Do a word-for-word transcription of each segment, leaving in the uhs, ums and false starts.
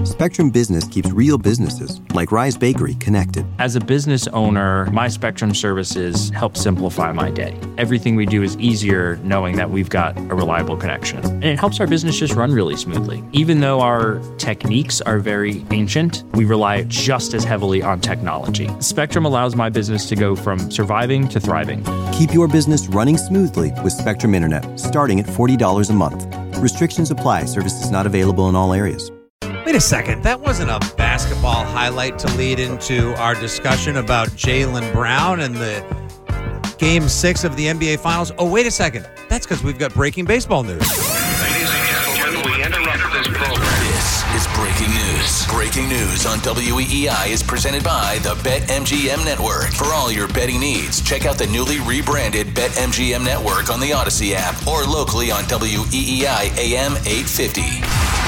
Spectrum Business keeps real businesses, like Rise Bakery, connected. As a business owner, my Spectrum services help simplify my day. Everything we do is easier knowing that we've got a reliable connection. And it helps our business just run really smoothly. Even though our techniques are very ancient, we rely just as heavily on technology. Spectrum allows my business to go from surviving to thriving. Keep your business running smoothly with Spectrum Internet, starting at forty dollars a month. Restrictions apply. Services not available in all areas. Wait a second. That wasn't a basketball highlight to lead into our discussion about Jaylen Brown and the Game six of the N B A Finals. Oh, wait a second. That's because we've got breaking baseball news. Ladies and gentlemen, we interrupt this program. This is breaking news. Breaking news on W E E I is presented by the BetMGM Network. For all your betting needs, check out the newly rebranded BetMGM Network on the Odyssey app or locally on W E E I A M eight fifty.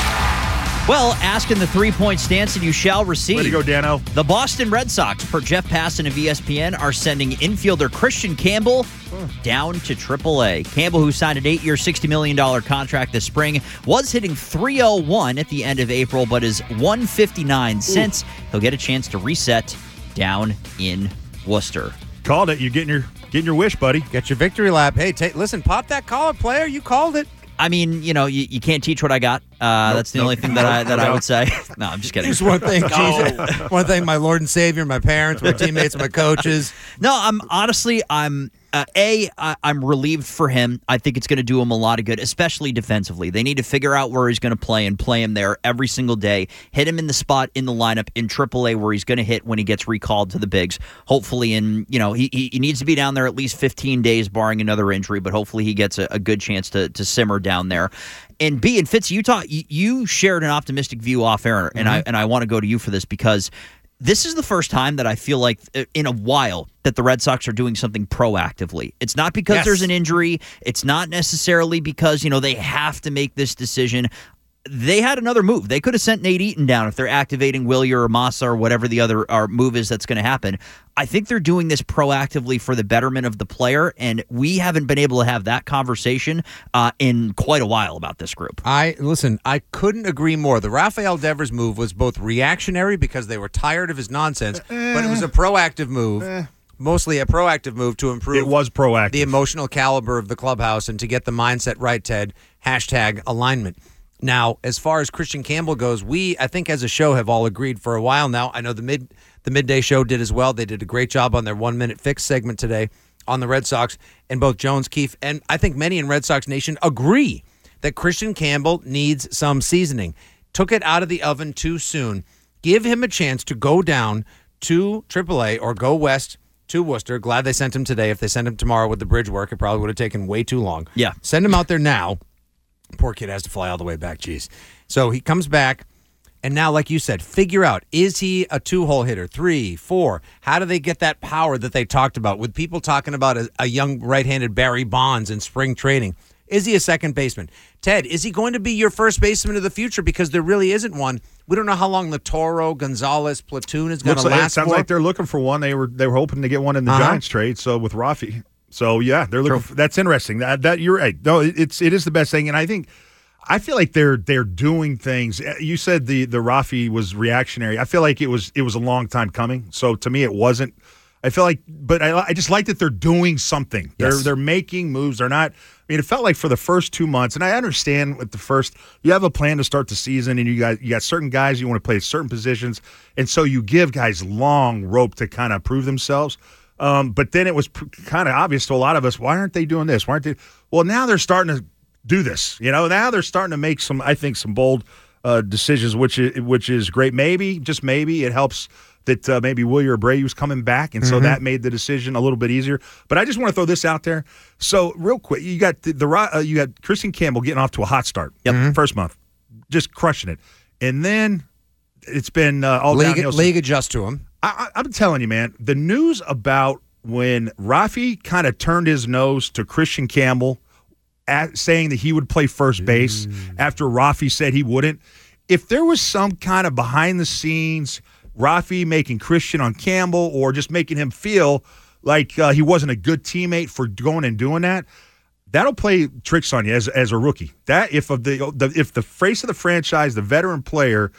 Well, ask in the three-point stance and you shall receive. Way to go, Dano. The Boston Red Sox, per Jeff Passan of E S P N, are sending infielder Christian Campbell down to triple A. Campbell, who signed an eight-year, sixty million dollars contract this spring, was hitting three oh one at the end of April, but is one fifty-nine since. He'll get a chance to reset down in Worcester. Called it. You're getting your getting your wish, buddy. Get your victory lap. Hey, take, listen, pop that collar, player. You called it. I mean, you know, you, you can't teach what I got. Uh, nope, that's the nope. only thing that I that I would say. No, I'm just kidding. Just one thing, Jesus. One thing, my Lord and Savior, my parents, my teammates, my coaches. No, I'm honestly, I'm uh, a, I, I'm relieved for him. I think it's going to do him a lot of good, especially defensively. They need to figure out where he's going to play and play him there every single day. Hit him in the spot in the lineup in triple A where he's going to hit when he gets recalled to the bigs. Hopefully, in you know, he he needs to be down there at least fifteen days, barring another injury. But hopefully, he gets a, a good chance to to simmer down there. And B, and Fitz, you talk, you, you shared an optimistic view off air, and mm-hmm. I and I want to go to you for this because this is the first time that I feel like in a while that the Red Sox are doing something proactively. It's not because yes. there's an injury. It's not necessarily because, you know, they have to make this decision. They had another move. They could have sent Nate Eaton down if they're activating Wilyer or Massa or whatever the other our move is that's going to happen. I think they're doing this proactively for the betterment of the player, and we haven't been able to have that conversation uh, in quite a while about this group. I listen, I couldn't agree more. The Rafael Devers move was both reactionary because they were tired of his nonsense, uh, but it was a proactive move. Uh, Mostly a proactive move to improve it was proactive. the emotional caliber of the clubhouse and to get the mindset right, Ted. Hashtag alignment. Now, as far as Christian Campbell goes, we, I think as a show, have all agreed for a while now. I know the mid the midday show did as well. They did a great job on their one-minute fix segment today on the Red Sox. And both Jones, Keefe, and I think many in Red Sox Nation agree that Christian Campbell needs some seasoning. Took it out of the oven too soon. Give him a chance to go down to triple A or go west to Worcester. Glad they sent him today. If they sent him tomorrow with the bridge work, it probably would have taken way too long. Yeah. Send him out there now. Poor kid has to fly all the way back. Jeez. So he comes back, and now, like you said, figure out, is he a two-hole hitter, three, four? How do they get that power that they talked about? With people talking about a, a young right-handed Barry Bonds in spring training. Is he a second baseman? Ted, is he going to be your first baseman of the future? Because there really isn't one. We don't know how long the Toro Gonzalez platoon is going to like, last It sounds for. like they're looking for one. They were they were hoping to get one in the uh-huh. Giants trade. So with Rafi. So yeah, they're looking. For, that's interesting. That that you're right. No, it's it is the best thing, and I think I feel like they're they're doing things. You said the the Rafi was reactionary. I feel like it was it was a long time coming. So to me, it wasn't. I feel like, but I I just like that they're doing something. They're Yes. they're making moves. They're not. I mean, it felt like for the first two months, and I understand with the first, you have a plan to start the season, and you got you got certain guys you want to play certain positions, and so you give guys long rope to kind of prove themselves. Um, but then it was pr- kind of obvious to a lot of us, why aren't they doing this? Why aren't they? Well, now they're starting to do this. You know, now they're starting to make some, I think, some bold uh, decisions, which is, which is great. Maybe, just maybe, it helps that uh, maybe Wilyer Abreu's coming back, and so mm-hmm. that made the decision a little bit easier. But I just want to throw this out there. So real quick, you got the, the uh, you got Christian Campbell getting off to a hot start. Yep. Mm-hmm. First month, just crushing it, and then it's been uh, all league, downhill. league adjust to him. I, I, I'm telling you, man, the news about when Rafi kind of turned his nose to Christian Campbell, at, saying that he would play first base mm. after Rafi said he wouldn't. If there was some kind of behind the scenes Rafi making Christian on Campbell or just making him feel like uh, he wasn't a good teammate for going and doing that, that'll play tricks on you as as a rookie. That if of the, the if the face of the franchise, the veteran player,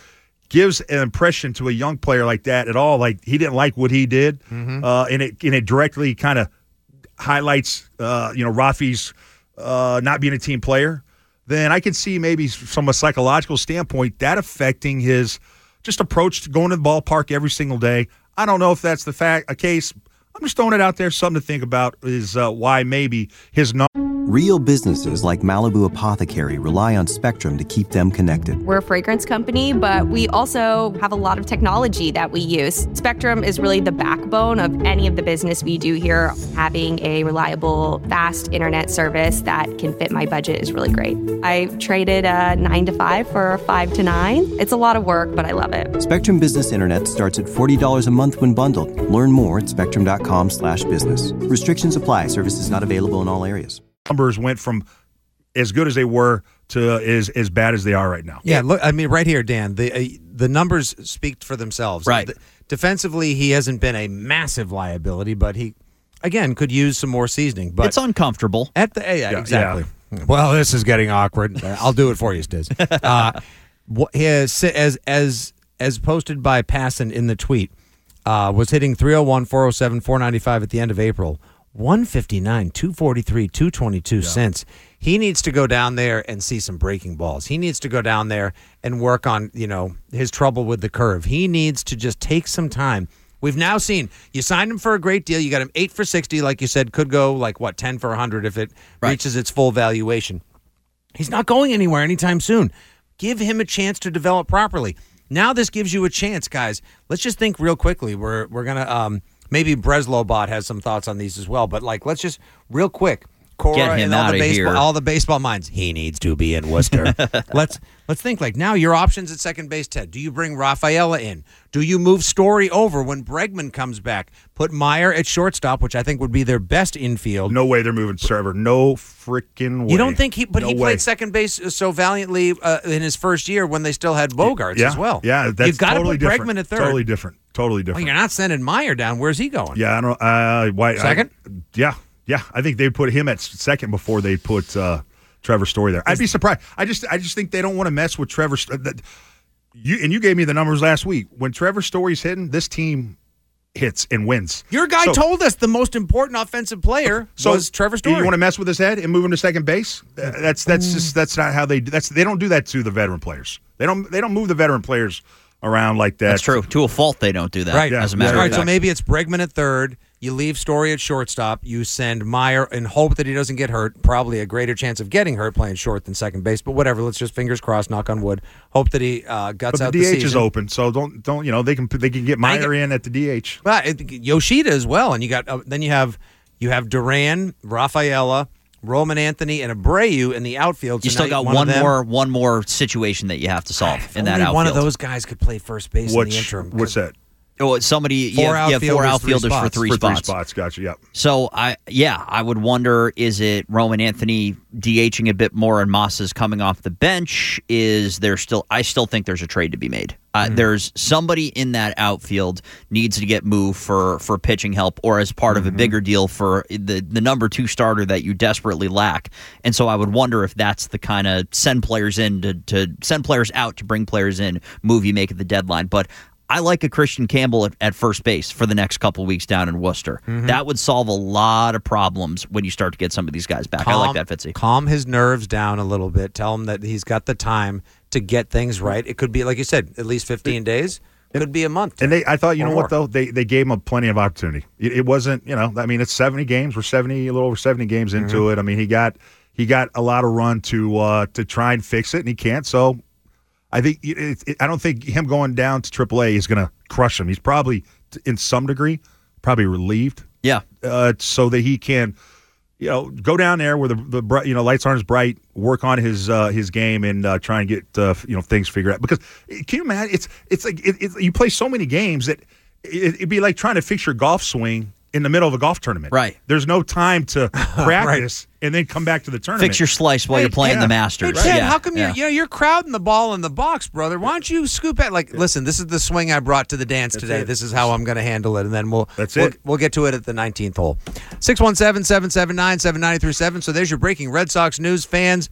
gives an impression to a young player like that at all, like he didn't like what he did, Mm-hmm. uh, and it and it directly kind of highlights, uh, you know, Rafi's uh, not being a team player, then I can see maybe from a psychological standpoint that affecting his just approach to going to the ballpark every single day. I don't know if that's the fact a case. I'm just throwing it out there. Something to think about is uh, why maybe his number. Real businesses like Malibu Apothecary rely on Spectrum to keep them connected. We're a fragrance company, but we also have a lot of technology that we use. Spectrum is really the backbone of any of the business we do here. Having a reliable, fast internet service that can fit my budget is really great. I traded a nine to five for a five to nine. It's a lot of work, but I love it. Spectrum Business Internet starts at forty dollars a month when bundled. Learn more at spectrum.com slash business. Restrictions apply. Services not available in all areas. Numbers went from as good as they were to as as bad as they are right now. Yeah, look, I mean, right here, Dan, the uh, the numbers speak for themselves. Right. The, defensively, he hasn't been a massive liability, but he, again, could use some more seasoning. But It's uncomfortable. at the yeah, Yeah, exactly. Well, this is getting awkward. I'll do it for you, Stiz. Uh, what his, as as as posted by Passan in the tweet, uh, was hitting three oh one, four oh seven, four ninety-five at the end of April. one fifty-nine, two forty-three, two twenty-two cents. He needs to go down there and see some breaking balls. He needs to go down there and work on, you know, his trouble with the curve. He needs to just take some time. We've now seen you signed him for a great deal. You got him eight for sixty, like you said, could go like what, ten for one hundred if it Right. reaches its full valuation. He's not going anywhere anytime soon. Give him a chance to develop properly. Now this gives you a chance, guys. Let's just think real quickly. We're we're gonna um maybe Breslow Bot has some thoughts on these as well, but like let's just real quick. Cora Get him and all the outta baseball, here. all the baseball minds. He needs to be in Worcester. let's let's think like now your options at second base, Ted. Do you bring Rafaela in? Do you move Story over when Bregman comes back? Put Meyer at shortstop, which I think would be their best infield. No way they're moving server. No freaking way. You don't think he? But No he way. played second base so valiantly uh, in his first year when they still had Bogarts yeah, as well. Yeah, that's You've got totally to put different. Bregman at third. Totally different. Totally Well, different. you're not sending Meyer down. Where's he going? Yeah, I don't. Uh, why? Second? I, yeah, yeah. I think they put him at second before they put uh, Trevor Story there. I'd be surprised. I just, I just think they don't want to mess with Trevor. St- that, you and you gave me the numbers last week. When Trevor Story's hitting, this team hits and wins. Your guy So- told us the most important offensive player So was Trevor Story. You want to mess with his head and move him to second base? Uh, That's that's just that's not how they do. That's they don't do that to the veteran players. They don't they don't move the veteran players around like that. That's true. To a fault, they don't do that. Right. As a Yeah. matter All of right, fact. so maybe it's Bregman at third. You leave Story at shortstop. You send Meyer and hope that he doesn't get hurt. Probably a greater chance of getting hurt playing short than second base. But whatever. Let's just fingers crossed, knock on wood. Hope that he uh, guts But out the the D H season. is open, so don't don't you know they can they can get I Meyer get- in at the D H. Well, it, Yoshida as well, and you got uh, then you have you have Duran, Rafaela, Roman Anthony, and Abreu in the outfield. So You still now got one, one of them- more one more situation that you have to solve If in that only outfield. one of those guys could play first base in the Which interim. what's that? Oh, somebody, you Four have, you have four outfielders, three outfielders for spots. three For spots. three spots, gotcha. Yep. So I, yeah, I would wonder: is it Roman Anthony DHing a bit more, and Moss is coming off the bench? Is there still? I still think there's a trade to be made. Uh, Mm-hmm. There's somebody in that outfield needs to get moved for for pitching help, or as part Mm-hmm. of a bigger deal for the the number two starter that you desperately lack. And so I would wonder if that's the kind of send players in to to send players out to bring players in move you make at the deadline, but. I like a Christian Campbell at, at first base for the next couple weeks down in Worcester. Mm-hmm. That would solve a lot of problems when you start to get some of these guys back. I like that, Fitzy. Calm his nerves down a little bit. Tell him that he's got the time to get things right. It could be, like you said, at least fifteen days. It could be a month. And they, I thought, you Or know more. what though, they they gave him a plenty of opportunity. It, it wasn't, you know, I mean, it's seventy games. We're seventy, a little over seventy games into Mm-hmm. it. I mean, he got he got a lot of run to uh, to try and fix it, and he can't. So I think it, it, it, I don't think him going down to triple A is going to crush him. He's probably, in some degree, probably relieved. Yeah. Uh, so that he can, you know, go down there where the the bri- you know lights aren't as bright, work on his uh, his game, and uh, try and get uh, you know things figured out. Because can you imagine? It's it's like it, it, you play so many games that it, it'd be like trying to fix your golf swing in the middle of a golf tournament. Right. There's no time to practice and then come back to the tournament. Fix your slice while Hey, you're playing yeah. the Masters. Hey, Ted, yeah. how come yeah. you're you know you're crowding the ball in the box, brother? Why don't you scoop at like listen, this is the swing I brought to the dance today. it. This is how I'm gonna handle it, and then we'll That's we'll, it. we'll get to it at the nineteenth hole. six one seven, seven seven nine, seven nine three seven. So there's your breaking Red Sox news, fans.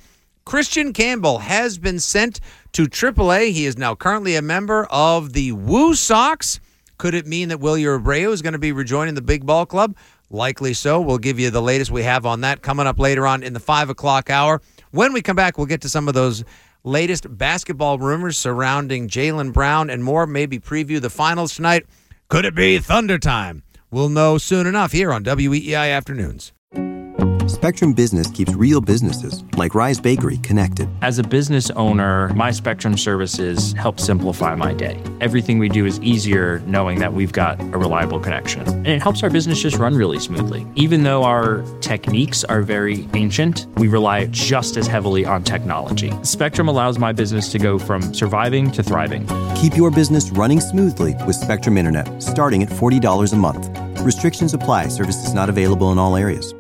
Christian Campbell has been sent to triple A. He is now currently a member of the Woo Sox. Could it mean that Wilyer Abreu is going to be rejoining the big ball club? Likely so. We'll give you the latest we have on that coming up later on in the five o'clock hour. When we come back, we'll get to some of those latest basketball rumors surrounding Jaylen Brown and more. Maybe preview the finals tonight. Could it be Thunder time? We'll know soon enough here on W E E I Afternoons. Spectrum Business keeps real businesses, like Rise Bakery, connected. As a business owner, my Spectrum services help simplify my day. Everything we do is easier knowing that we've got a reliable connection. And it helps our business just run really smoothly. Even though our techniques are very ancient, we rely just as heavily on technology. Spectrum allows my business to go from surviving to thriving. Keep your business running smoothly with Spectrum Internet, starting at forty dollars a month. Restrictions apply. Services not available in all areas.